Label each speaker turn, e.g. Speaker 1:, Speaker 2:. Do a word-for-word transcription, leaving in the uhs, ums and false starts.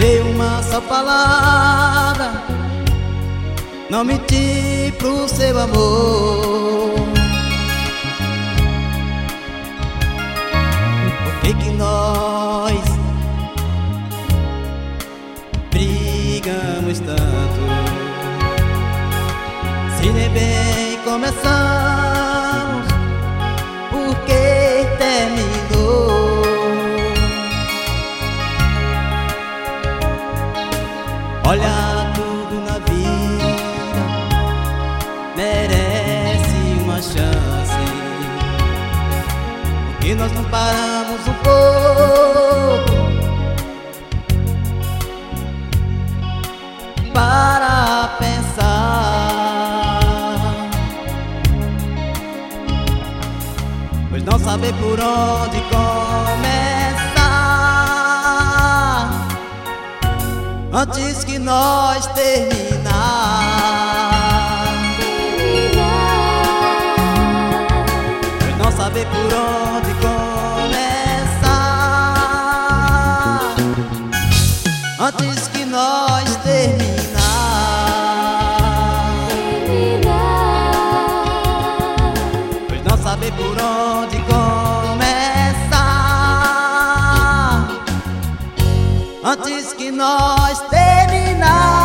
Speaker 1: Direi uma só palavra, não menti pro seu amor. Por que que nós brigamos tanto, se nem bem começamos? Por que terminou? Olha, tudo na vida merece uma chance. Por que nós não paramos um pouco para pensar? Pois não saber por onde começar antes que nós terminar. Pois não saber por onde começar antes que nós terminar. Pois não saber por onde começar antes que nós terminar.